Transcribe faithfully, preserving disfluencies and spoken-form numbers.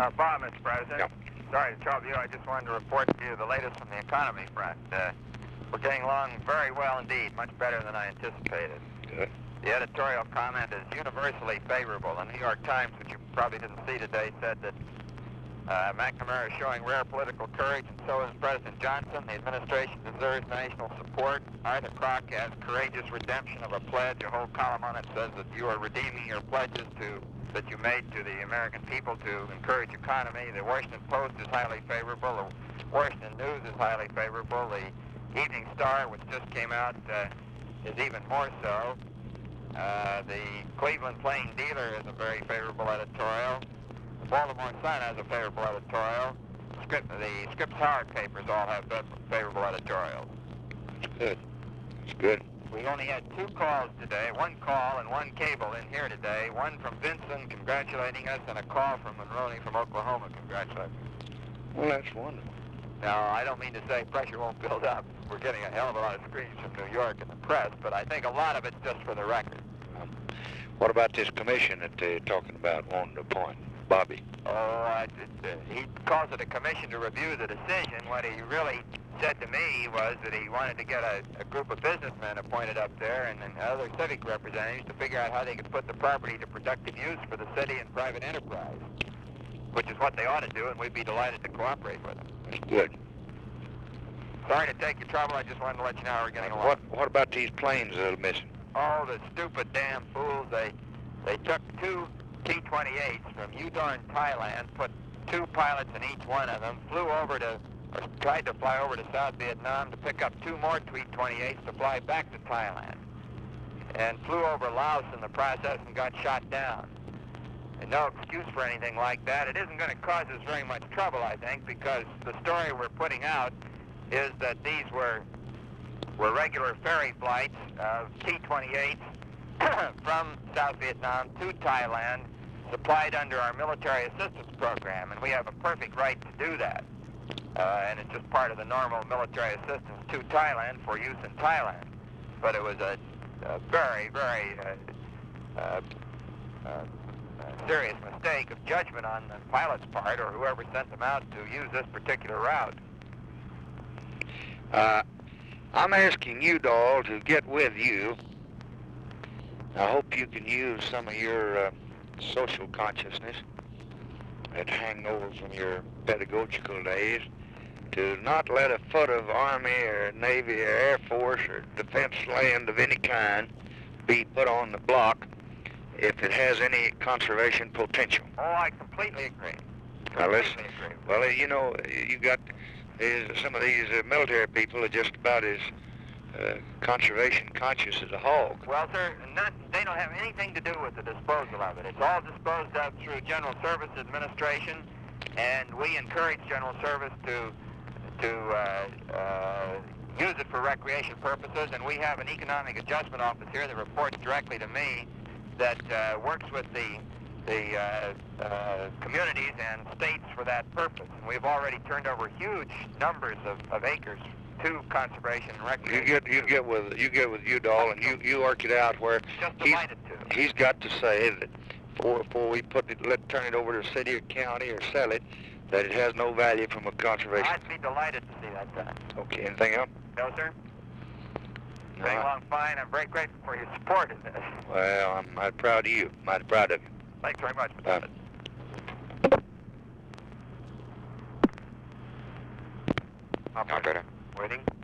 Uh, Bob, Mister President. Yep. Sorry to trouble you. I just wanted to report to you the latest from the economy front. Uh, we're getting along very well indeed, much better than I anticipated. Good. The editorial comment is universally favorable. The New York Times, which you probably didn't see today, said that uh, McNamara is showing rare political courage, and so is President Johnson. The administration deserves national support. Arthur Kroc has courageous redemption of a pledge. A whole column on it says that you are redeeming your pledges to that you made to the American people to encourage economy. The Washington Post is highly favorable. The Washington News is highly favorable. The Evening Star, which just came out, uh, is even more so. Uh, the Cleveland Plain Dealer is a very favorable editorial. The Baltimore Sun has a favorable editorial. Script, the Scripps Howard papers all have favorable editorials. That's good. That's good. We only had two calls today, one call and one cable in here today, one from Vincent congratulating us and a call from Monroney from Oklahoma congratulating us. Well, that's wonderful. Now, I don't mean to say pressure won't build up. We're getting a hell of a lot of screens from New York in the press, but I think a lot of it's just for the record. Um, what about this commission that they're talking about wanting to appoint? Bobby? Oh, uh, it, uh, he calls it a commission to review the decision. What he really said to me was that he wanted to get a, a group of businessmen appointed up there and, and other civic representatives to figure out how they could put the property to productive use for the city and private enterprise, which is what they ought to do, and we'd be delighted to cooperate with them. That's good. Sorry to take your trouble. I just wanted to let you know how we're getting along. What, what about these planes that are missing? Oh, the stupid damn fools. They, they took two T twenty-eights from Udon, Thailand, put two pilots in each one of them, flew over to, or tried to fly over to South Vietnam to pick up two more T twenty-eights to fly back to Thailand, and flew over Laos in the process and got shot down. And no excuse for anything like that. It isn't going to cause us very much trouble, I think, because the story we're putting out is that these were were regular ferry flights of T twenty-eights from South Vietnam to Thailand, supplied under our military assistance program, and we have a perfect right to do that. Uh, and it's just part of the normal military assistance to Thailand for use in Thailand. But it was a, a very, very uh, uh, uh, serious mistake of judgment on the pilot's part, or whoever sent them out to use this particular route. Uh, I'm asking you, Doll, to get with you. I hope you can use some of your uh, social consciousness that hang over from your pedagogical days to not let a foot of Army or Navy or Air Force or defense land of any kind be put on the block if it has any conservation potential. Oh, I completely agree. Now listen, Completely agree. well, you know, you got is some of these uh, military people are just about as uh, conservation conscious as a hog. Well, sir, not, they don't have anything to do with the disposal of it. It's all disposed of through General Service Administration, and we encourage General Service to to uh, uh, use it for recreation purposes, and we have an economic adjustment office here that reports directly to me that uh, works with the the uh, uh, communities and states for that purpose. And we've already turned over huge numbers of, of acres to conservation and recreation. You get you get with you get with Udall and you you work it out where Just he's, delighted to. he's got to say that before, before we put it, let turn it over to the city or county or sell it, that it has no value from a conservation. I'd be delighted to see that done. Okay, anything else? No, sir. No. Going along fine. I'm very grateful for your support in this. Well, I'm mighty proud of you. Mighty proud of you. Thanks very much, Mister Uh, Bennett. Operator. Waiting.